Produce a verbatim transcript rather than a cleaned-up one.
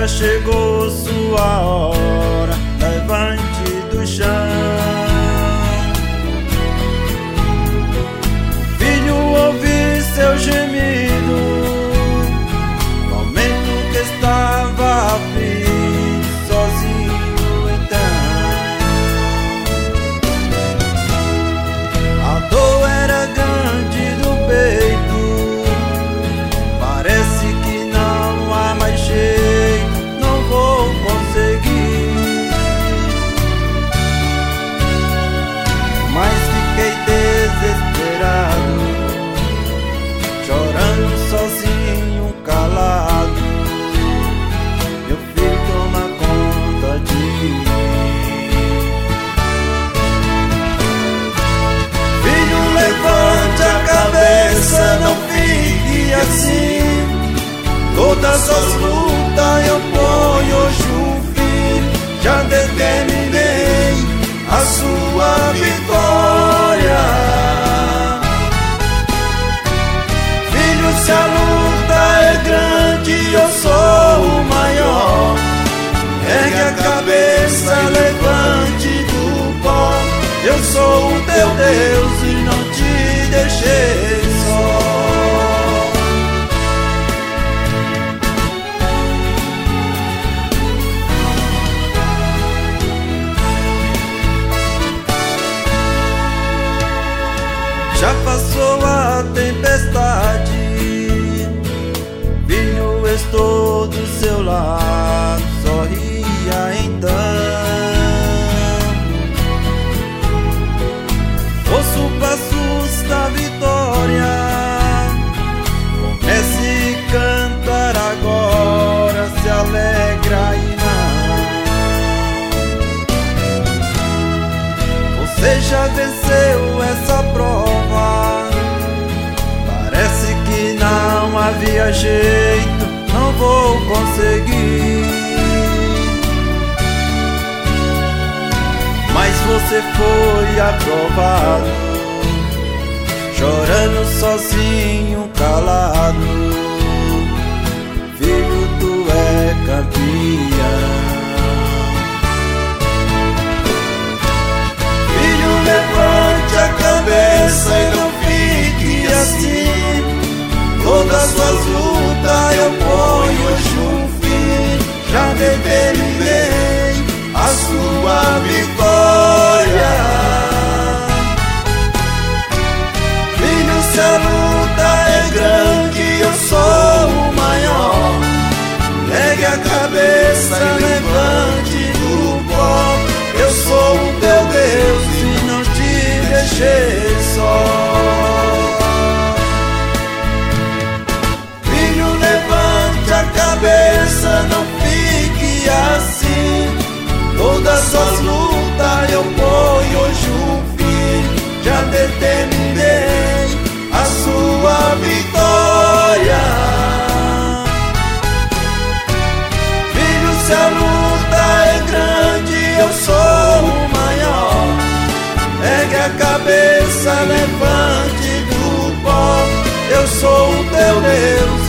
já chegou sua hora, levante do chão. Filho, ouvi seu gemido, momento que estava aflito, sozinho então. A dor era grande do peito, parece que não há mais jeito, não vou conseguir. Mas fiquei desesperado, chorando sozinho, calado. Meu filho toma conta de mim. Filho, levante a cabeça, não fique assim. Todas as lutas eu ponho hoje um fim. Já determinei a sua vitória. Filho, se a luta é grande, eu sou o maior. Ergue a cabeça, levante do pó. Eu sou o teu Deus e não te deixei só. Já passou a tempestade, filho, estou do seu lado, sorria então. Ouça os passos da vitória, comece a cantar agora, se alegra e não. Você já venceu essa prova, parece que não havia jeito, não vou conseguir. Mas você foi aprovado, chorando sozinho, calado. Filho, tu é campeão. Filho, levante a cabeça e não fique assim. Todas as suas lutas eu ponho hoje um fim. Já determinei a sua vitória. Filho, se a luta é grande, eu sou o maior. Ergue a cabeça, levante do pó. Eu sou o teu Deus e não te deixei só. Filho, levante a cabeça, não fique assim. Todas as suas lutas eu ponho hoje um fim. Já determinei a sua vitória. Filho, se a luta é grande, eu sou o maior. Ergue a cabeça, levante do pó. Eu sou o teu Deus